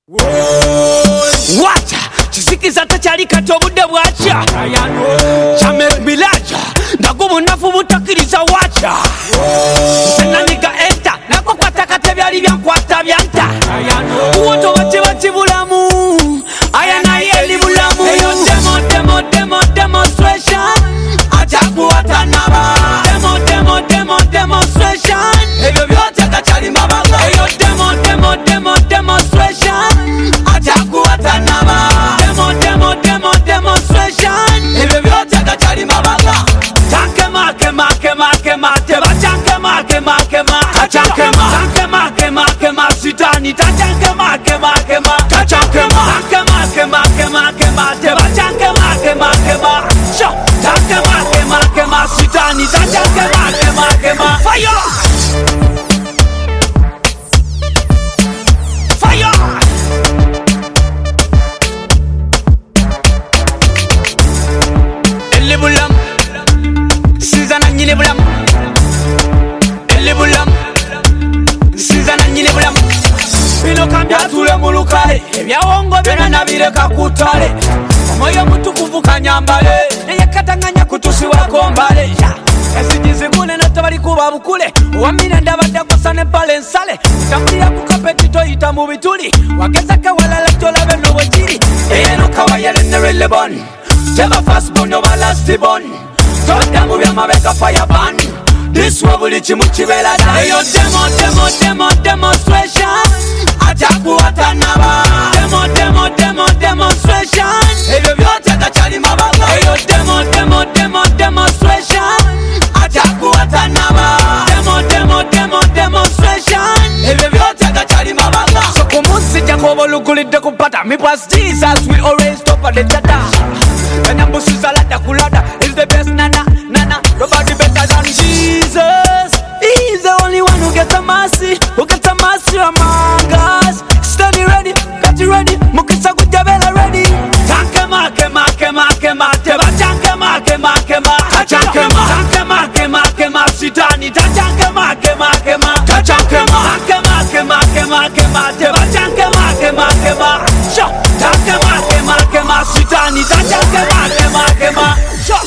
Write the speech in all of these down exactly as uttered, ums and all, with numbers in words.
Wacha chisikiza tachali kato bude wacha Chamek milaja Ndagumu nafu mutakiriza wacha Sena niga enta Nako kwa takate vyari vya kwata vyanta Uwoto wachi wachi bulamu Ayana yeli bulamu Eyo demo demo demo demonstration Achaku watanaba Demo demo demo demonstration Eyo vyote kachali mabaga Eyo demo demo demo demonstration Achaku watanaba Demo demo demo demonstration Eyo vyote kachali mabaga Chanke ma ke ma ke ma ke ma Teba chanke ma ke ma ke ma Kachanke ma Chanke ma ke ma ke ma Sitani ta chanke ma ke ma ke ma Kachanke ma Chanke ma ke ma ke ma ke ma Teba chanke ma ke ma ke ma Sho Chanke ma ke ma ke ma Sitani ta chanke ma ke ma ke ma Fire Fire Elle bulam Sizana nyine bulam Elle bulam Sizana nyine bulam Bino kambya tule mulukale Ebya wongo bena nabireka kutale Moyo mutukuvu kanyambale Neye katanganya kutusi wakombale Esijizi kune natabali kuba bukule Uwamine ndabadde kosane pale nsale Tambia kukapetito ita mubituli Wakesaka walala tolabe no wajiri Eye no kawayele nerele bon Teba fast bon no balasti bon Toda mubya mabeka fire ban This wabuli chimu chibela da Eyo demo demo demo demonstration Achaku watanaba Demo demo demo demonstration Eyo vyote kachali mabaga Eyo demo demo demo demonstration Achaku watanaba Demo demo demo demonstration Eyo vyote kachali mabaga So kumunsi jango lugulide kupata Me was Jesus we always top of the jada Kanyambusi salada kulada Is the best nana nana Nobody better than Jesus. He's the only one who gets a mercy, who gets a mercy among us. Steady ready, got you ready. Mukisa kujabela ready. Chanke ma ke ma ke ma ke ma teba chanke ma ke ma ke ma chanke ma chanke ma ke ma ke ma sitani ta chanke ma ke ma ke ma chanke ma chanke ma ke ma ke ma ke ma teba chanke ma ke ma ke ma sho chanke ma ke ma ke ma sitani ta chanke ma ke ma ke ma sho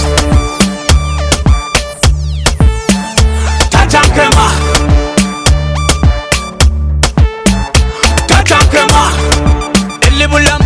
Tachankema Tachankema Elle bulam